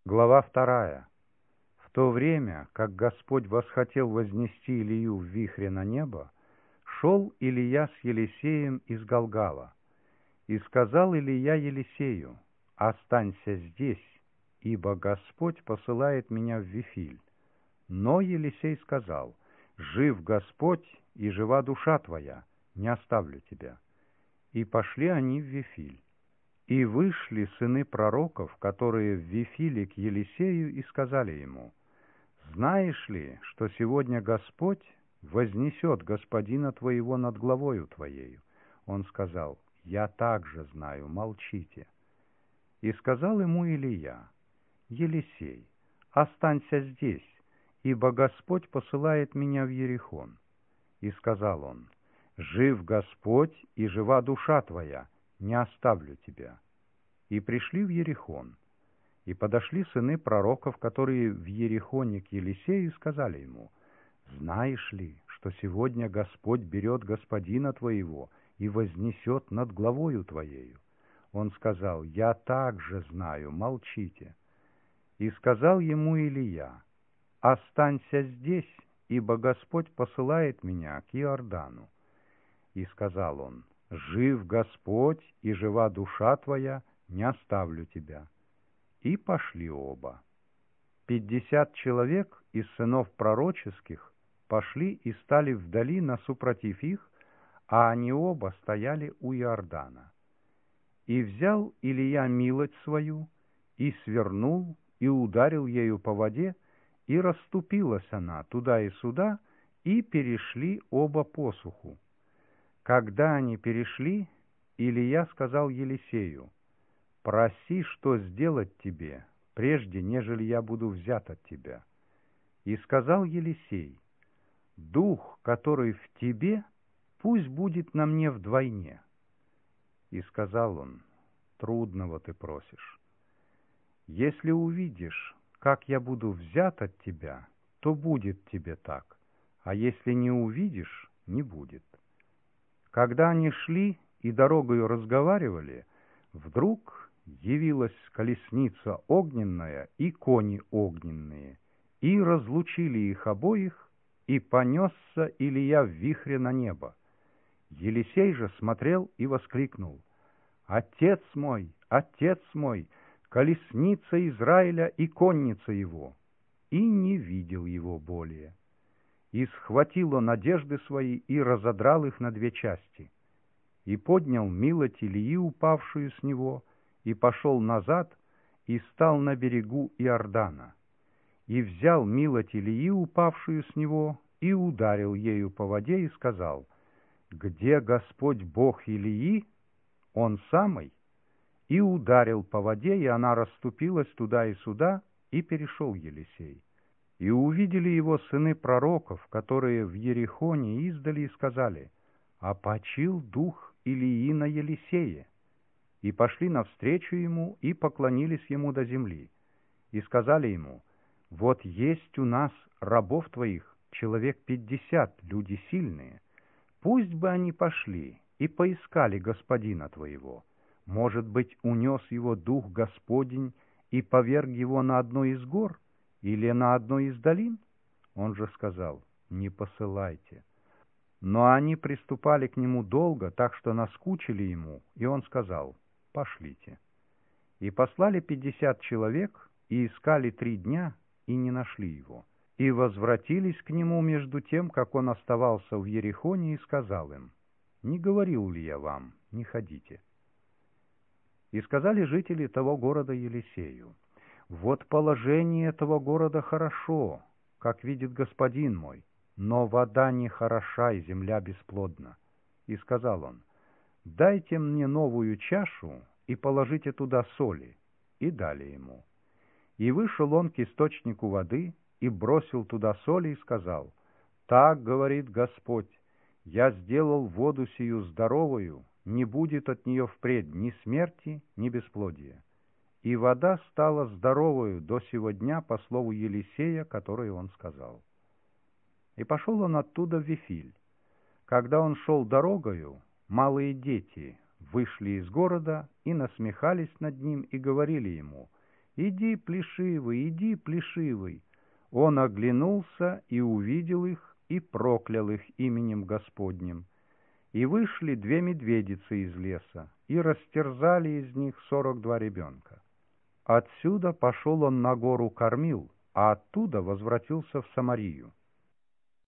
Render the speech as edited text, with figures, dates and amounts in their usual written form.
Глава 2. В то время, как Господь восхотел вознести Илию в вихре на небо, шел Илия с Елисеем из Галгала. И сказал Илия Елисею: «Останься здесь, ибо Господь посылает меня в Вифиль». Но Елисей сказал: «Жив Господь, и жива душа твоя, не оставлю тебя». И пошли они в Вифиль. И вышли сыны пророков, которые в Вифиле, к Елисею, и сказали ему: «Знаешь ли, что сегодня Господь вознесет господина твоего над главою твоею?» Он сказал: «Я также знаю, молчите». И сказал ему Илия: «Елисей, останься здесь, ибо Господь посылает меня в Иерихон». И сказал он: «Жив Господь, и жива душа твоя, не оставлю тебя». И пришли в Иерихон. И подошли сыны пророков, которые в Иерихоне, к Елисею, и сказали ему: «Знаешь ли, что сегодня Господь берет господина твоего и вознесет над главою твоею?» Он сказал: «Я также знаю, молчите». И сказал ему Илия: «Останься здесь, ибо Господь посылает меня к Иордану». И сказал он: «Жив Господь, и жива душа твоя, не оставлю тебя». И пошли оба. 50 человек из сынов пророческих пошли и стали вдали насупротив их, а они оба стояли у Иордана. И взял Илия милость свою, и свернул, и ударил ею по воде, и расступилась она туда и сюда, и перешли оба посуху. Когда они перешли, Илия сказал Елисею: «Проси, что сделать тебе, прежде нежели я буду взят от тебя». И сказал Елисей: «Дух, который в тебе, пусть будет на мне вдвойне». И сказал он: «Трудного ты просишь. Если увидишь, как я буду взят от тебя, то будет тебе так, а если не увидишь, не будет». Когда они шли и дорогою разговаривали, вдруг явилась колесница огненная и кони огненные, и разлучили их обоих, и понесся Илия в вихре на небо. Елисей же смотрел и воскликнул: «Отец мой, колесница Израиля и конница его!» И не видел его более. И схватил он одежды свои и разодрал их на две части, и поднял милоть Илии, упавшую с него, и пошел назад, и стал на берегу Иордана. И взял милоть Илии, упавшую с него, и ударил ею по воде, и сказал: «Где Господь Бог Илии? Он самый». И ударил по воде, и она расступилась туда и сюда, и перешел Елисей. И увидели его сыны пророков, которые в Иерихоне, издали, и сказали: «Опочил дух Илии на Елисее». И пошли навстречу ему, и поклонились ему до земли, и сказали ему: «Вот есть у нас рабов твоих человек 50, люди сильные. Пусть бы они пошли и поискали господина твоего. Может быть, унес его дух Господень и поверг его на одной из гор или на одной из долин?» Он же сказал: «Не посылайте». Но они приступали к нему долго, так что наскучили ему, и он сказал: «Пошлите». И послали 50 человек, и искали 3 дня, и не нашли его. И возвратились к нему между тем, как он оставался в Иерихоне, и сказал им: «Не говорил ли я вам, не ходите?» И сказали жители того города Елисею: «Вот положение этого города хорошо, как видит господин мой, но вода не хороша, и земля бесплодна». И сказал он: «Дайте мне новую чашу и положите туда соли». И дали ему. И вышел он к источнику воды, и бросил туда соли, и сказал: «Так говорит Господь: я сделал воду сию здоровую, не будет от нее впредь ни смерти, ни бесплодия». И вода стала здоровою до сего дня по слову Елисея, которое он сказал. И пошел он оттуда в Вифиль. Когда он шел дорогою, малые дети вышли из города и насмехались над ним и говорили ему: «Иди, плешивый, иди, плешивый!» Он оглянулся и увидел их, и проклял их именем Господним. И вышли 2 медведицы из леса, и растерзали из них 42 ребенка. Отсюда пошел он на гору Кормил, а оттуда возвратился в Самарию.